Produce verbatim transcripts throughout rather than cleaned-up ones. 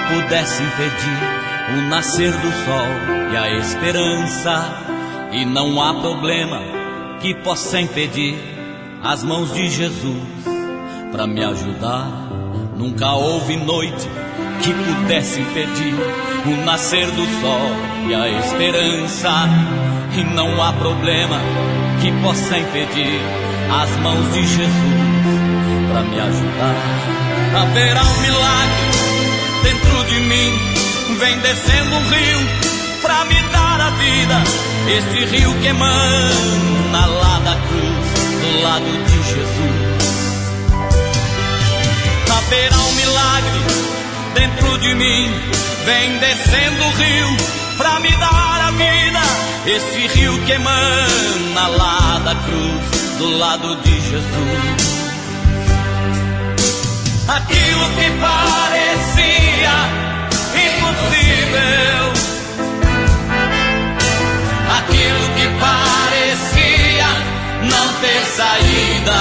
pudesse impedir o nascer do sol e a esperança. E não há problema que possa impedir as mãos de Jesus para me ajudar. Nunca houve noite que pudesse impedir o nascer do sol e a esperança. E não há problema que possa impedir as mãos de Jesus para me ajudar. Haverá um milagre dentro de mim, vem descendo um rio pra me dar a vida. Este rio que emana lá da cruz, do lado de Jesus. Haverá um milagre dentro de mim, vem descendo o rio pra me dar a vida. Este rio que emana lá da cruz, do lado de Jesus. Aquilo que parecia impossível, aquilo que parecia não ter saída,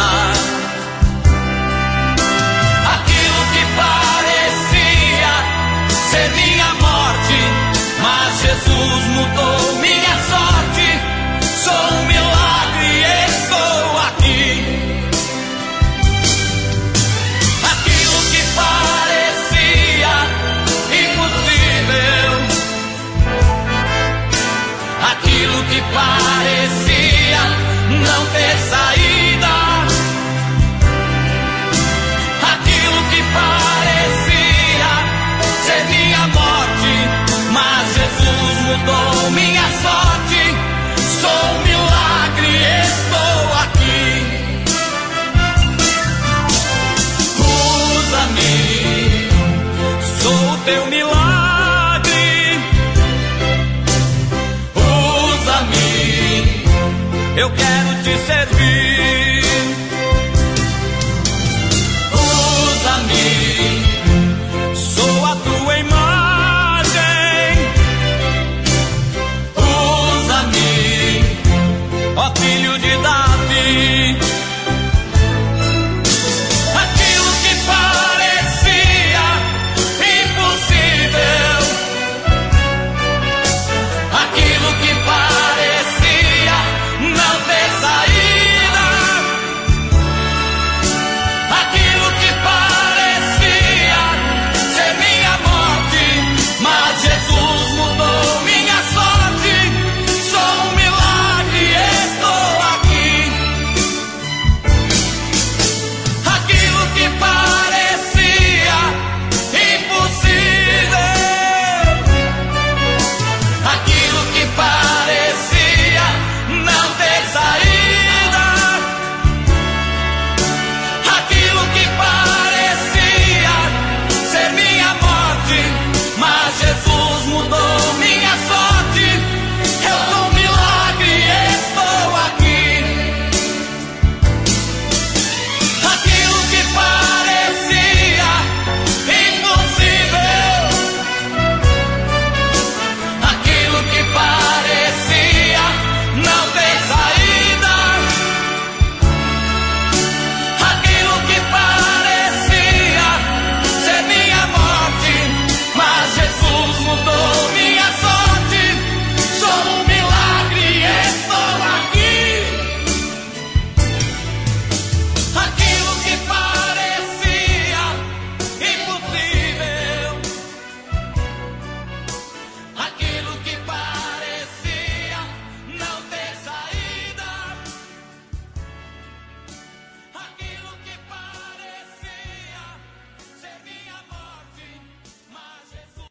aquilo que parecia ser minha morte, mas Jesus mudou minha sorte. Sou um milagre e estou aqui. Aquilo que parecia impossível, aquilo que parecia não ter saída, aquilo que parecia ser minha morte, mas Jesus mudou minha sorte. Sou um milagre, estou aqui. Usa-me, sou o teu milagre. Usa-me, eu quero te servir. Usa-me, sou a tua imagem. Usa-me, ó Filho